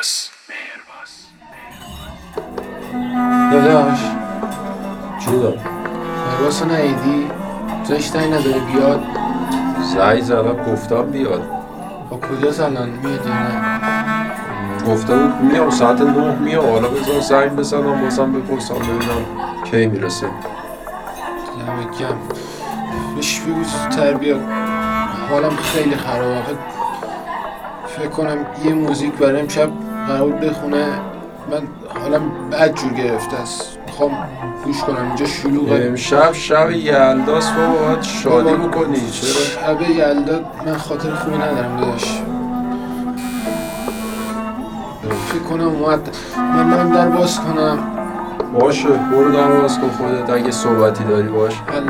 داداش چرا؟ مهرباز رو نهیدی؟ زشتایی نداره بیاد؟ زنگ زدم گفتم بیاد. با کجاست الان میاد یا نه؟ گفته بود میام ساعت 9 میام. حالا بذار زنگ بزنم بازم بپرسم ببینم کی میرسه. دمت گرم. بهش بگو زودتر بیاد. حالم خیلی خرابه. فکر کنم یه موزیک برای امشب قرار بود بخونه. من حالم بد جور گرفته است. میخوام گوش کنم اینجا شلوغه. امشب شب یلداست بابا، باید شادی بکنی. چرا؟ شب یلدا من خاطر خوبی ندارم داداش. فکر کنم اومد. من در باز کنم. باشه برو در باز کن خودت، اگه صحبتی داری باش. حل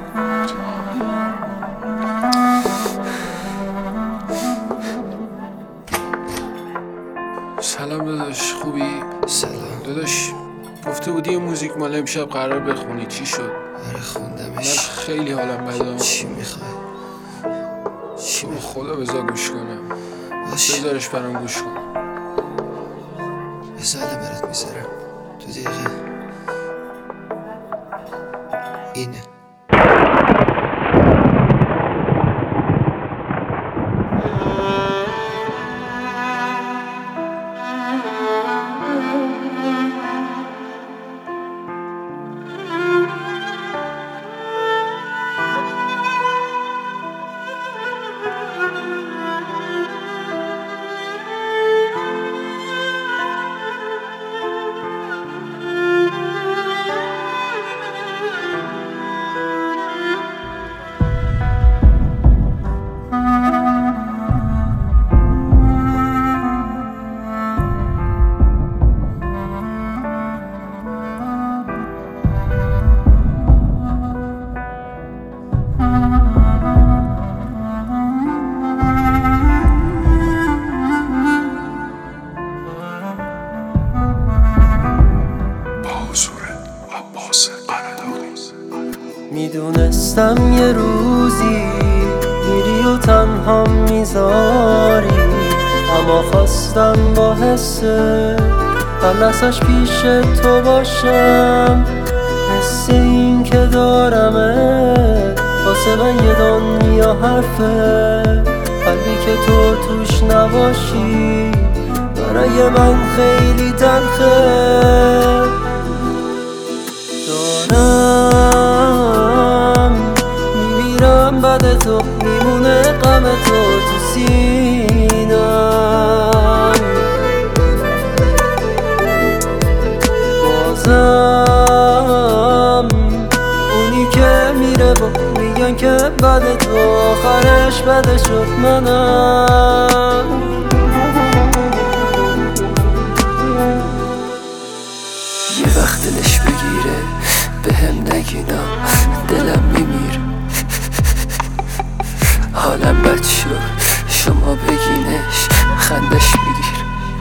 سلام داداش، خوبی؟ سلام داداش گفته بودی یه موزیک مال امشب قرار بخونی، چی شد؟ آره من خوندمش. خیلی حالم بده. چی میخوای؟ چی به میخوای؟ خدا بذار گوش کنم. باش بذارش برام گوش کن. بذار الان برات میذارم 2 دقیقه. اینه میدونستم یه روزی میری و تنها میذاری، اما خواستم با حس لحظش پیش تو باشم. حس این که دارمه واسه من یه دنیا حرفه. قلبی که تو توش نباشی برای من خیلی تلخه. دارم میمیرم بعد تو، میمونه غم تو تو سینم. بازم اونی که میره با میگن که بعد تو آخرش بده شد منم. یه وقت دلش بگیره به هم نگینا دلم میمیره. حالم بد شد شما بگینش خندش میگیر.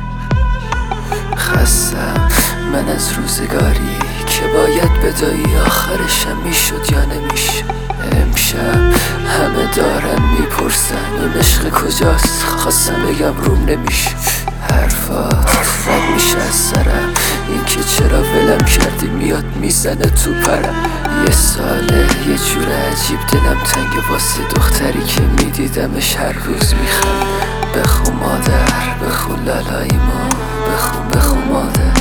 خستم من از روزگاری که باید بدایی آخرشم میشد یا نمیشد. امشب همه دارن میپرسن اون عشق کجاست، خواستم بگم روم نمیشه. حرفات رد میشه از سرم، این که چرا ولم کردی میاد میزنه تو پرم. یه ساله یه جور عجیب دلم تنگ واسه دختری که میدیدمش هر روز میخند. بخون مادر بخون لالایی ما، بخون مادر.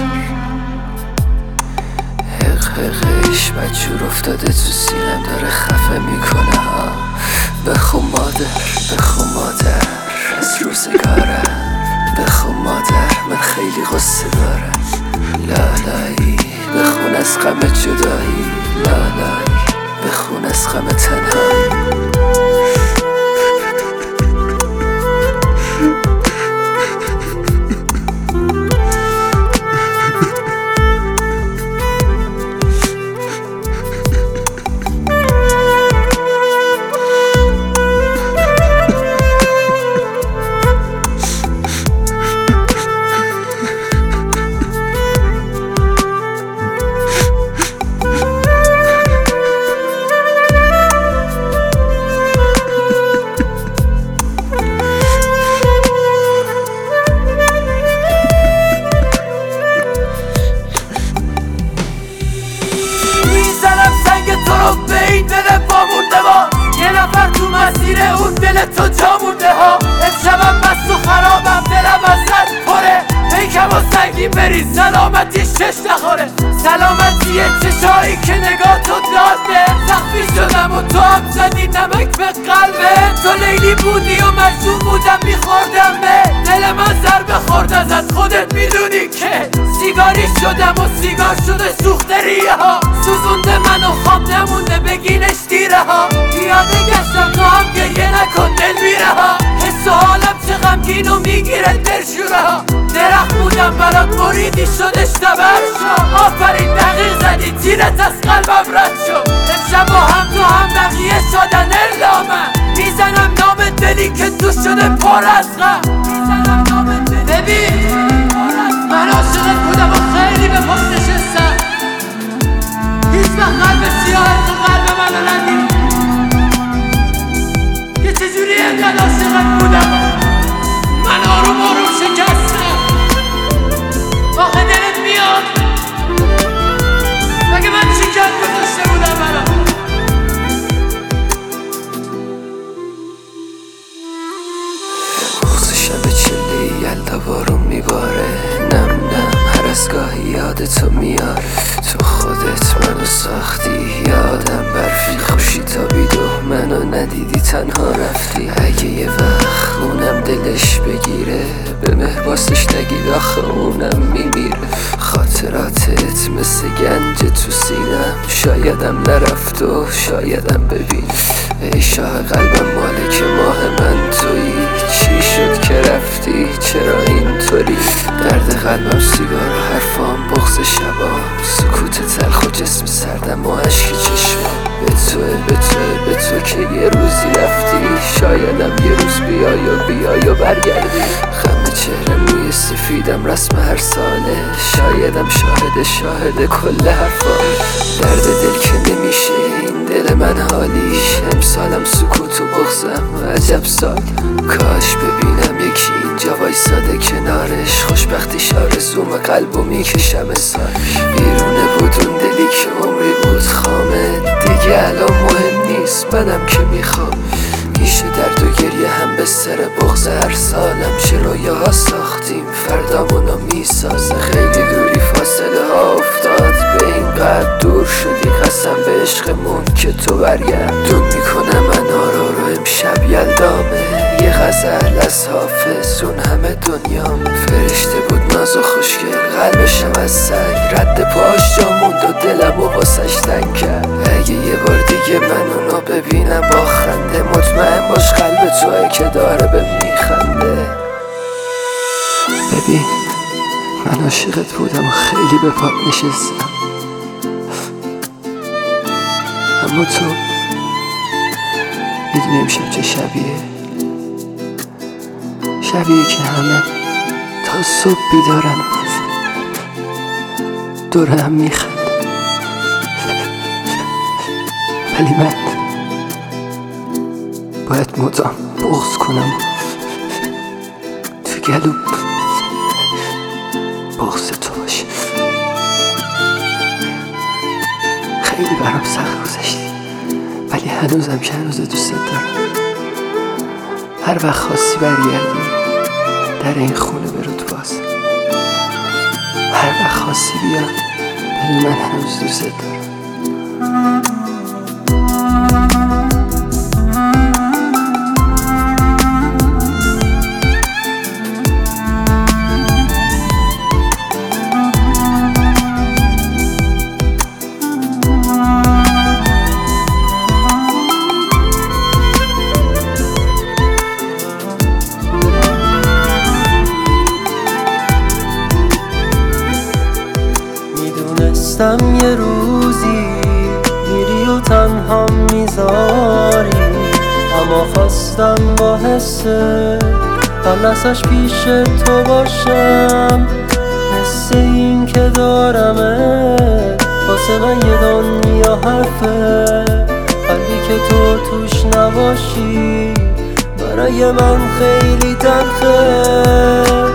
حقش بدجور افتاده تو سینم داره خفه میکنه ها. بخون مادر از روزگارم. بخون مادر من خیلی غصه دارم. لالایی بخون از غم جدایی. لالایی بخون از غم تنهایی. مسیر اون دل تو جا مونده ها. امشبم مست و خرابم، دلم ازت پره، پیکم و سنگین بری سلامتیش چش نخوره. سلامتی چشایی که نگاه تو داده، زخمی شدم و تو هم زدی نمک به قلبه. تو لیلی بودی و مجنون بودم میخوردم به دل من ضربه خورد ازت، خودت میدونی که سیگاری شدم و سیگار شده سوخته ریه ها. سوزونده منو خواب نمونده بگینش دیره ها. یاده گشتم تو هم گریه نکن دل میره ها. حس و حالم چه غمگین و میگیره دلشوره ها. درخت بودم برات بریدی شدش تبر شد. آفرین دقیق زدی تیرت از قلبم رد شد. امشب با هم تو هم بقیه شدن اعلامم. میزنم نام دلی که تو شده پر از غم. میزنم نام دلی ببین من عاشقت بودم و خیلی به پاس نشستم. هیچ وقت قلب سیاهت تو قلب منو ندید که چجوری اینقدر عاشقت بودم من آروم آروم شکستم. آخه دلت میاد مگه من چی کرد گذاشته بودم برام؟ بغض شب چله یلدا بارون میباره، نم نم هر از گاهی یاد تو میاره. تو خودت منو ساختی، یادم برفی خوشی تابید و منو ندیدی تنها رفتی. اگه یه وقت اونم دلش بگیره به مهباسش نگید آخه اونم میمیره. خاطراتت مثل گنج تو سینم، شایدم نرفت و شایدم ببین. ای شاه قلبم مالک ماه من تویی، چی شد که رفتی چرا اینطوری؟ درد قلبم سیگار و حرفام بغض شبام، سکوت تلخ و جسم سردم و عشق چشمام. به تو که یه روزی رفتی، شایدم یه روز بیای و برگردی. خم چهره موی سفیدم رسم هر ساله، شایدم شاهد کل حرفام. درد دل که نمیشه این دل من حالیش، امسالم سکوت و بغضم عجب سال. کاش ببینم یکی اینجا وایساده کنارش، خوشبختیش آرزوم قلبو میکشم سال. بیرونه بود اون دلی که عمری بود خامه، دیگه الان مهم نیست منم که میخوام. میشه درد و گریه هم به سر بغض هر سالم. چه رویاها ساختیم فردامونو میسازه، خیلی دوری فاصله ها افتاد به این قد دور شدی. قسم به عشقمون که تو برگردون میکنم من رو امشب یلدامه. یه غزل از حافظ اون همه دنیام، فرشته بود ناز و خوشگل قلبشم از سنگ. رد پاش جا موند و دلم و واسش تنگ کرد. اگه یه بار دیگه من اونو ببینم با خنده، مطمئن باش قلب توئه که داره به میخنده. ببین من عاشقت بودم و خیلی به پات نشستم، اما تو میدونی امشب چه شبیه که همه تا صبح بیدارن دور هم میخند، ولی من باید مدام بغض کنم تو گلو بغض تو باشه. خیلی برام سخت گذشتی ولی هنوزم که هنوز دوست دارم. هر وقت خواستی برگردی در این خونه برود باز، هر وقت خواستی بیا بدون من هنوز دوست دارم. یه روزی میری و تنها میذاری، اما خواستم با حس خلصش پیش تو باشم. حس این که دارمه واسه من یه دنیا حرفه، قلبی که تو توش نباشی برای من خیلی تلخه.